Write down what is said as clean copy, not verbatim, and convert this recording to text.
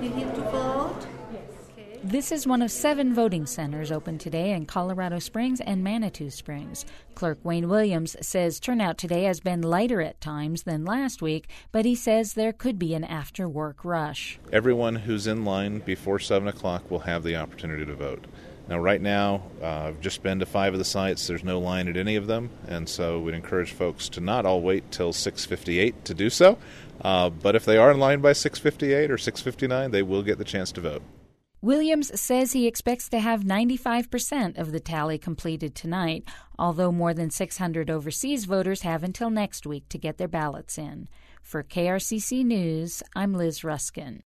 We're here to vote. This is one of 7 voting centers open today in Colorado Springs and Manitou Springs. Clerk Wayne Williams says turnout today has been lighter at times than last week, but he says there could be an after-work rush. Everyone who's in line before 7 o'clock will have the opportunity to vote. Now, right now, I've just been to 5 of the sites. There's no line at any of them, and so we'd encourage folks to not all wait till 6:58 to do so. But if they are in line by 6:58 or 6:59, they will get the chance to vote. Williams says he expects to have 95% of the tally completed tonight, although more than 600 overseas voters have until next week to get their ballots in. For KRCC News, I'm Liz Ruskin.